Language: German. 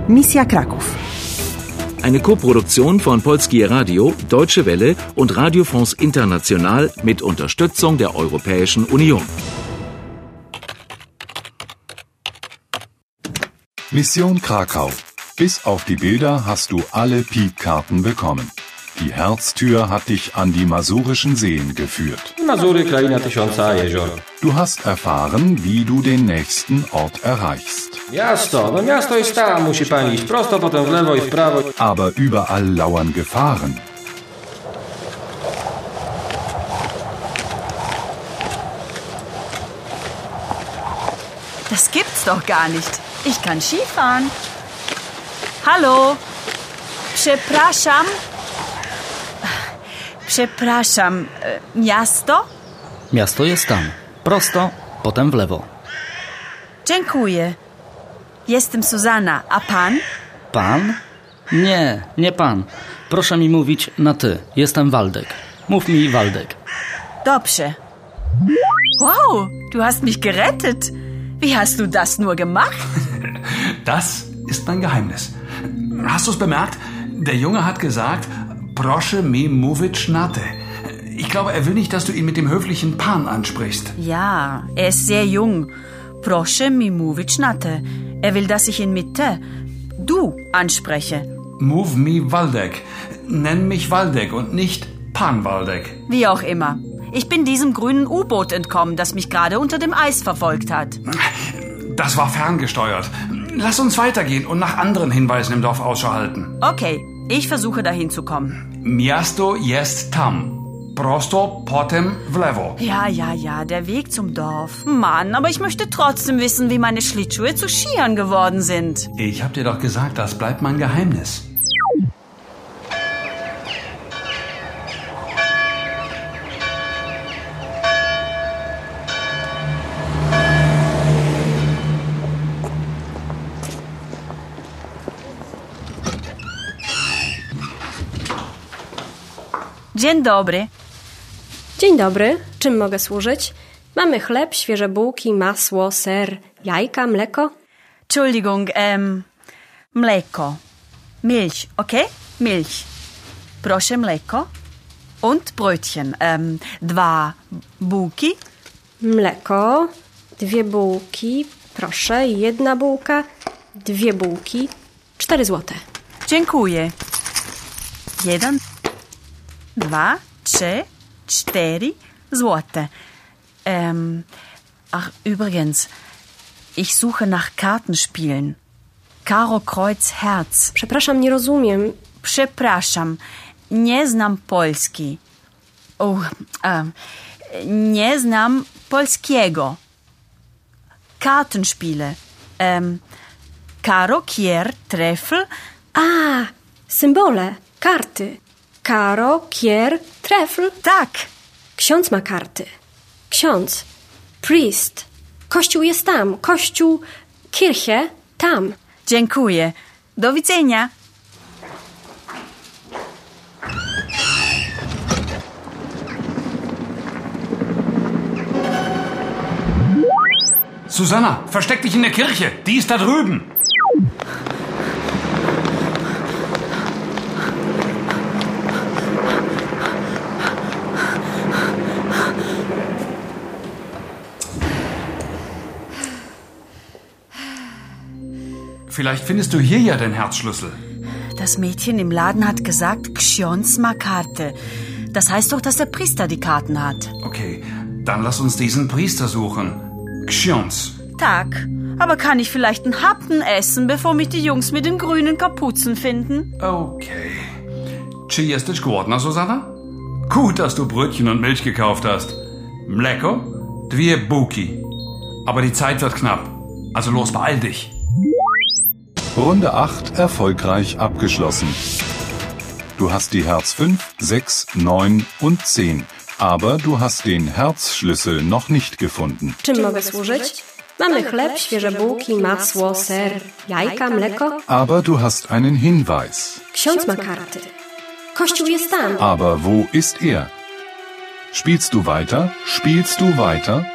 Misja Kraków. Eine Koproduktion von Polskie Radio, Deutsche Welle und Radio France International mit Unterstützung der Europäischen Union. Mission Krakau. Bis auf die Bilder hast du alle Piepkarten bekommen. Die Herztür hat dich an die Masurischen Seen geführt. Mazury, kraina tysiąca jezior. Du hast erfahren, wie du den nächsten Ort erreichst. Miasto, miasto jest tam, musi pani iść prosto, potem w lewo i w prawo. Aber überall lauern Gefahren. Das gibt's doch gar nicht. Ich kann Skifahren. Hallo. Przepraszam. Przepraszam. Miasto? Miasto jest tam. Prosto, potem w lewo. Dziękuję. Jestem Susanna, a pan? Pan? Nie pan. Proszę mi mówić na ty. Jestem Waldek. Mów mi Waldek. Dobrze. Wow, du hast mich gerettet. Wie hast du das nur gemacht? Das ist mein Geheimnis. Hast du es bemerkt? Der Junge hat gesagt, proszę mi mówić na ty. Ich glaube, er will nicht, dass du ihn mit dem höflichen Pan ansprichst. Ja, er ist sehr jung. Proszę mi mówić na ty. Er will, dass ich ihn mit du anspreche. Mów mi Waldek. Nenn mich Waldek und nicht Pan Waldek. Wie auch immer. Ich bin diesem grünen U-Boot entkommen, das mich gerade unter dem Eis verfolgt hat. Das war ferngesteuert. Lass uns weitergehen und nach anderen Hinweisen im Dorf Ausschau halten. Okay, ich versuche dahin zu kommen. Miasto jest tam. Prosto potem w lewo. Ja, der Weg zum Dorf. Mann, aber ich möchte trotzdem wissen, wie meine Schlittschuhe zu Skiern geworden sind. Ich hab dir doch gesagt, das bleibt mein Geheimnis. Dzień dobry. Dzień dobry, czym mogę służyć? Mamy chleb, świeże bułki, masło, ser, jajka, mleko. Entschuldigung, mleko. Milch, okay? Milch. Proszę mleko. Und Brötchen. 2 bułki. Mleko, 2 bułki, proszę, 1 bułka, 2 bułki, 4 złote. Dziękuję. 1, 2, 3, 4 złote. Ach, übrigens, ich suche nach Kartenspielen. Karo Kreuz Herz. Przepraszam, nie rozumiem. Przepraszam, nie znam polski. Nie znam polskiego. Kartenspiele. Karo, Kier, Trefl. Symbole, karty. Karo, kier, trefl. Tak. Ksiądz ma karty. Ksiądz. Priest. Kościół jest tam. Kościół, Kirche, tam. Dziękuję. Do widzenia. Susanna, versteck dich in der Kirche. Die ist da drüben. Vielleicht findest du hier ja den Herzschlüssel. Das Mädchen im Laden hat gesagt, Ksiądz ma Karte. Das heißt doch, dass der Priester die Karten hat. Okay, dann lass uns diesen Priester suchen. Ksiądz. Tak, aber kann ich vielleicht einen Happen essen, bevor mich die Jungs mit den grünen Kapuzen finden? Okay. Czy jesteś głodna, Susanna? Gut, dass du Brötchen und Milch gekauft hast. Mleko, 2 bułki. Aber die Zeit wird knapp. Also los, beeil dich. Runde 8 erfolgreich abgeschlossen. Du hast die Herz 5, 6, 9 und 10. Aber du hast den Herzschlüssel noch nicht gefunden. Czym mogę służyć? Mamy chleb, świeże bułki, masło, ser, jajka, mleko. Aber du hast einen Hinweis. Ksiądz ma karty. Kościół jest tam. Aber wo ist er? Spielst du weiter? Spielst du weiter?